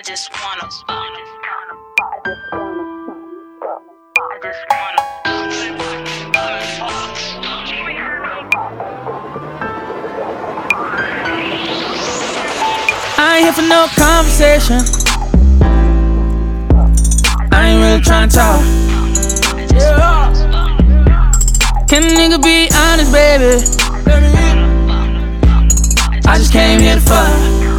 just wanna I ain't here for no conversation. I ain't really tryna talk. Yeah. Can a nigga be honest, baby? I just came here to fuck.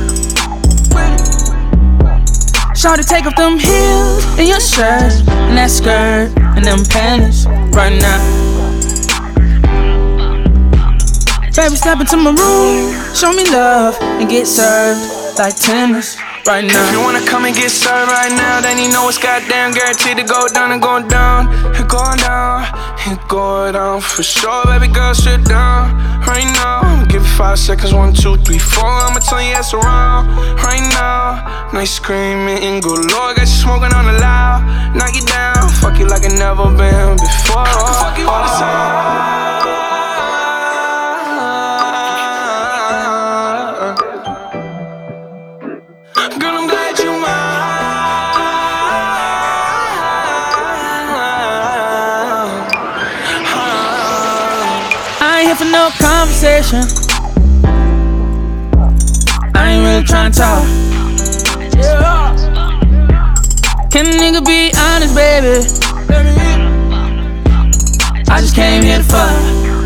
Shawty, take off them heels and your shirt and that skirt and them panties right now. Baby, step into my room, show me love and get served like tennis right now. If you wanna come and get served right now, then you know it's goddamn guaranteed to go down and go down. It going down, it going down for sure. Baby girl, sit down right now. I'ma give you 5 seconds, 1, 2, 3, 4. I'ma turn your ass around right now. Nice screaming and go low. Got you smoking on the loud. Knock you down, fuck you like I never been before. I can fuck you all the time. Girl, I'm glad you mine. I ain't here for no conversation. I ain't really tryna talk. Yeah. Can a nigga be honest, baby? I just came here to fuck.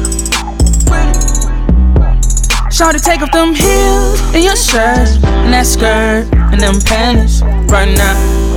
Shawty, take off them heels and your shirt and that skirt and them panties right now.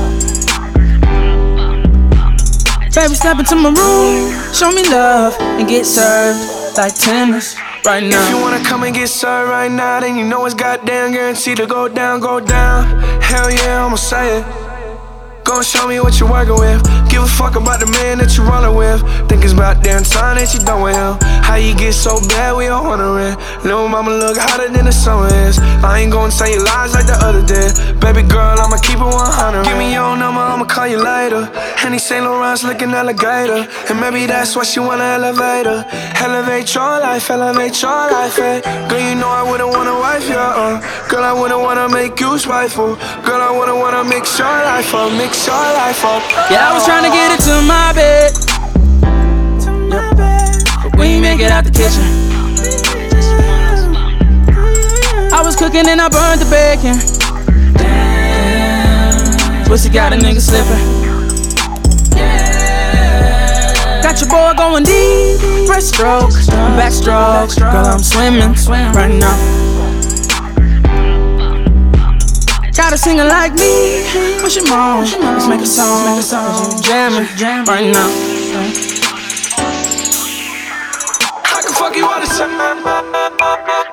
Baby, step into my room, show me love and get served like tennis right now. If you wanna come and get served right now, then you know it's goddamn guaranteed to go down, go down. Hell yeah, I'ma say it. Gon' show me what you're working with. Give a fuck about the man that you're running with. Think it's about damn time that you done with him. How you get so bad, we all wondering. Little mama look hotter than the summer is. I ain't gon' tell you lies like the other day. Baby girl, I'ma keep it 100. Give me your number, I'ma call you later. Henny St. Laurent's looking alligator. And maybe that's why she wanna elevate her. Elevate your life, eh. Girl, you know I wouldn't wanna wife you, Girl, I wouldn't wanna make you spiteful. Girl, I wouldn't wanna mix your life up, mix your life up. Yeah, I was tryna get it to my bed. But we ain't make it out the kitchen. I was cooking and I burned the bacon. Damn, pussy got a nigga slipping. Got your boy going deep, breaststroke, backstroke. Girl, I'm swimming right now. Got a singer like me, push him on. Let's make a song, jamming right now. I can fuck you all the time.